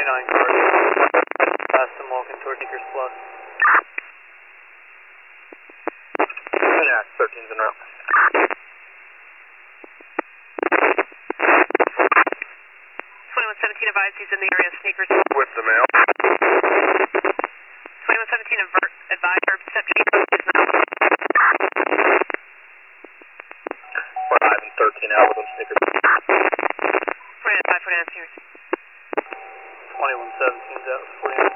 correct. Past them walking toward Dickers Bluff. Yeah, 13's en route. 2117 advised he's in the area of Sneakers. With the mail. 2117 advised herb perception is not. 5 and 13 out with them Sneakers. 49 here. 2117's out, 49.